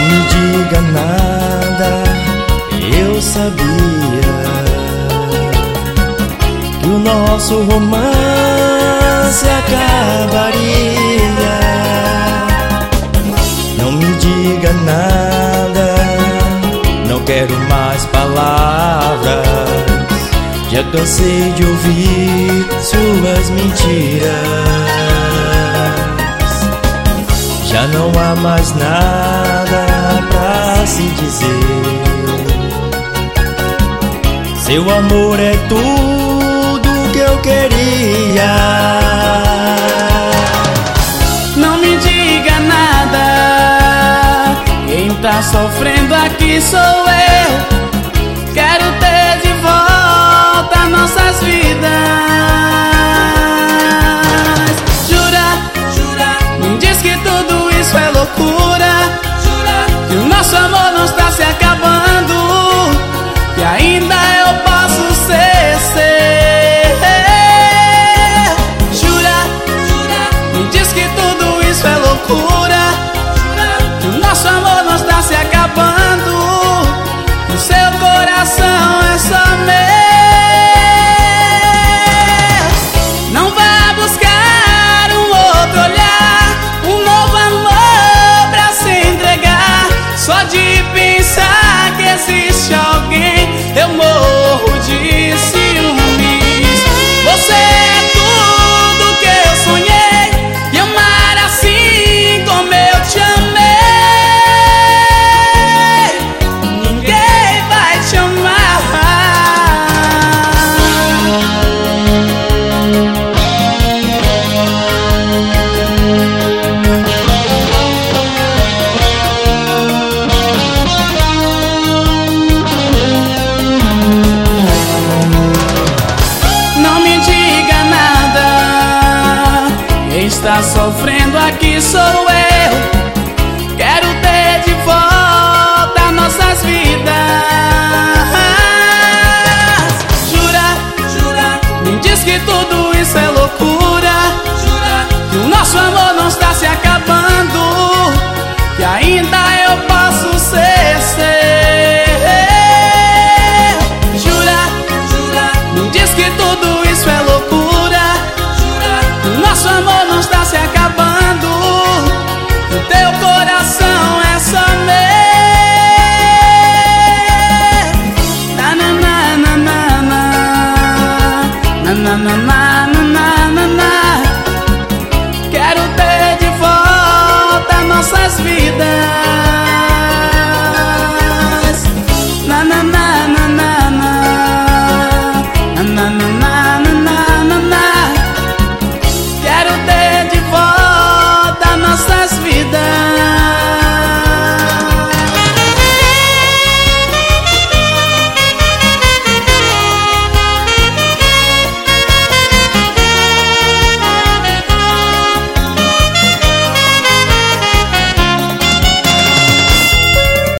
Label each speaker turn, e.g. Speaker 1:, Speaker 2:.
Speaker 1: me diga nada, eu sabia que o nosso romance acabaria. Não me diga nada, não quero mais palavras. Já cansei de ouvir suas mentiras. Já não há mais nada pra se dizer. Seu amor é tudo que eu queria.
Speaker 2: Não me diga nada, quem tá sofrendo aqui sou eu. Quero ter de volta nossas vidas.